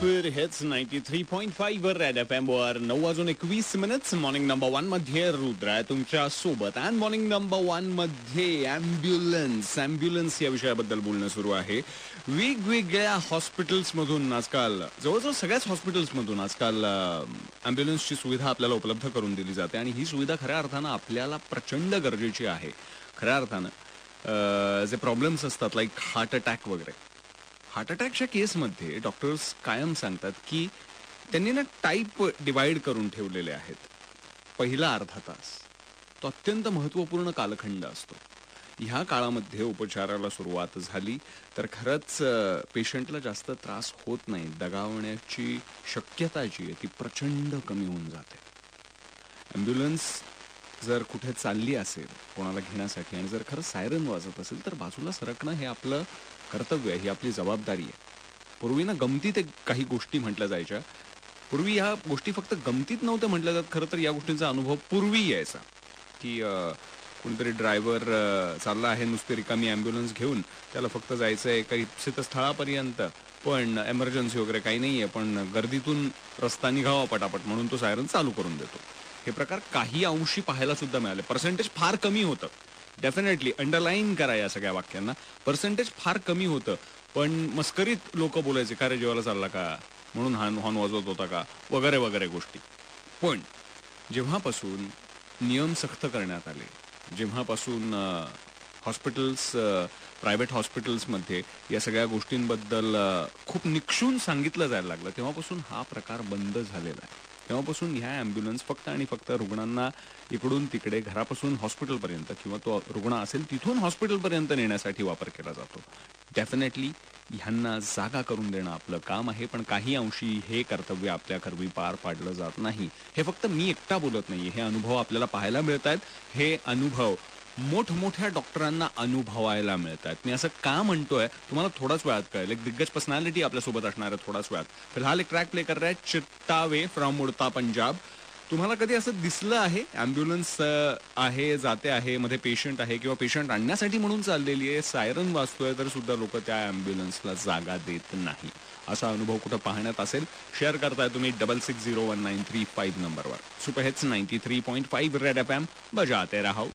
फिर हेच 93.5 वर रेड FM वर 9:21 मॉर्निंग नंबर 1 मध्ये रुद्र आहे तुमच्या सोबत. अँड मॉर्निंग नंबर 1 मध्ये ॲम्ब्युलन्स या विषयाबद्दल बोलणं सुरू आहे. वेगवेगळ्या हॉस्पिटल्समधून आजकाल जवळजवळ सगळ्याच हॉस्पिटल्समधून आजकाल ॲम्ब्युलन्सची सुविधा आपल्याला उपलब्ध करून दिली जाते आणि ही सुविधा खऱ्या अर्थानं आपल्याला प्रचंड गरजेची आहे. खऱ्या अर्थानं जे प्रॉब्लेम्स असतात लाईक हार्ट अटॅक वगैरे, हार्ट अटॅकच्या केसमध्ये डॉक्टर्स कायम सांगतात की त्यांनी ना टाईप डिवाइड करून ठेवलेले आहेत. पहिला अर्धा तास तो अत्यंत महत्त्वपूर्ण कालखंड असतो. ह्या काळामध्ये उपचाराला सुरुवात झाली तर खरंच पेशंटला जास्त त्रास होत नाही. दगावण्याची शक्यता जी आहे ती प्रचंड कमी होऊन जाते. ॲम्ब्युलन्स जर कुठे चालली असेल कोणाला घेण्यासाठी आणि जर खरं सायरन वाजत असेल तर बाजूला सरकणं हे आपलं कर्तव्य आहे, ही आपली जबाबदारी आहे. पूर्वी ना गमतीत काही गोष्टी म्हटल्या जायच्या. पूर्वी ह्या गोष्टी फक्त गमतीत नव्हत्या म्हटल्या जात. खरं तर या गोष्टींचा अनुभव पूर्वी यायचा की कोणीतरी ड्रायव्हर चालला आहे नुसती रिकामी ॲम्ब्युलन्स घेऊन, त्याला फक्त जायचं आहे काही स्थळापर्यंत, पण एमर्जन्सी वगैरे काही नाही आहे, पण गर्दीतून रस्ता निघावा पटापट म्हणून तो सायरन चालू करून देतो. हे प्रकार काही अंशी पाहायला सुद्धा मिळाले. पर्सेंटेज फार कमी होतं. डेफिनेटली अंडरलाईन करा या सगळ्या वाक्यांना. पर्सेंटेज फार कमी होतं, पण मस्करीत लोक बोलायचे का रे जेवायला चालला का, म्हणून हॉर्न वाजवत होता का, वगैरे वगैरे गोष्टी. पण जेव्हापासून नियम सख्त करण्यात आले, जेव्हापासून हॉस्पिटल्स, प्रायव्हेट हॉस्पिटल्समध्ये या सगळ्या गोष्टींबद्दल खूप निक्षून सांगितलं जायला लागलं, तेव्हापासून हा प्रकार बंद झालेला आहे. तेव्हापासून ह्या ॲम्ब्युलन्स फक्त आणि फक्त रुग्णांना इकडून तिकडे घरापासून हॉस्पिटलपर्यंत किंवा तो रुग्ण असेल तिथून हॉस्पिटलपर्यंत नेण्यासाठी वापर केला जातो. डेफिनेटली ह्यांना जागा करून देणं आपलं काम आहे, पण काही अंशी हे कर्तव्य आपल्या करवी पार पाडलं जात नाही. हे फक्त मी एकटा बोलत नाहीये, हे अनुभव आपल्याला पाहायला मिळत आहेत. हे अनुभव मोठमोठ्या डॉक्टरांना अनुभवायला मिळतात. मी असं का म्हणतोय तुम्हाला थोडाच वेळात कळेल. एक दिग्गज पर्सनॅलिटी आपल्यासोबत असणार आहे थोडाच वेळात. फिलहाल एक ट्रॅक प्ले कर रहा है चित्तावे फ्रॉम उडता पंजाब. तुम्हाला कधी असं दिसलं आहे ॲम्ब्युलन्स आहे, जाते आहे, मध्ये पेशंट आहे किंवा पेशंट आणण्यासाठी म्हणून चाललेली आहे, सायरन वाजतोय तर सुद्धा लोक त्या ॲम्ब्युलन्सला जागा देत नाही? असा अनुभव कुठं पाहण्यात असेल शेअर करताय तुम्ही 660193 नंबरवर. सुपर हिट्स 93.5 रेड FM बजाते रहो.